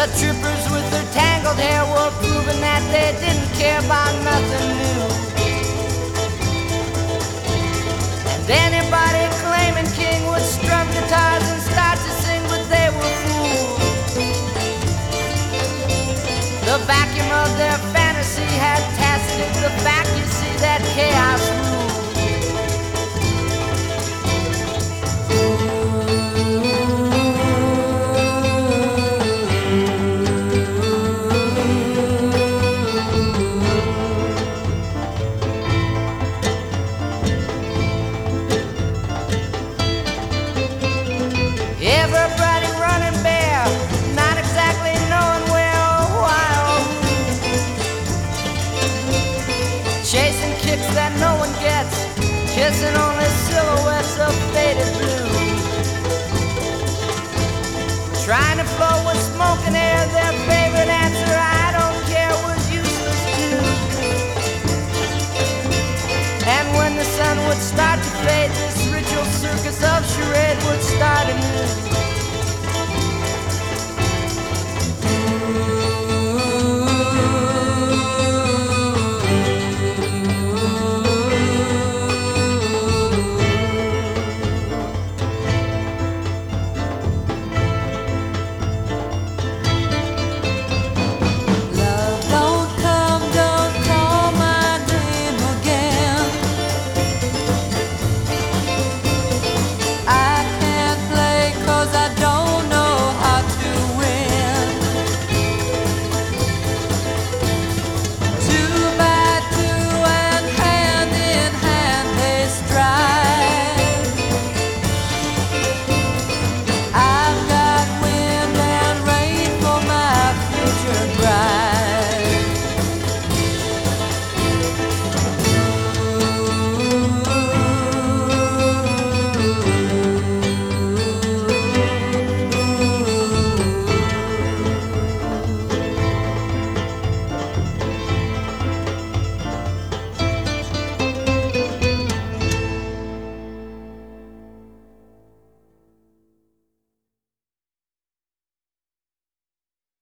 The troopers with their tangled hair were proving that they didn't care about nothing new. And anybody claiming King would strum guitars and start to sing, but they were fools. The vacuum of their fantasy had tested the fact, you see, that chaos rules. Everybody running bare, not exactly knowing where or why or who. Chasing kicks that no one gets, kissing only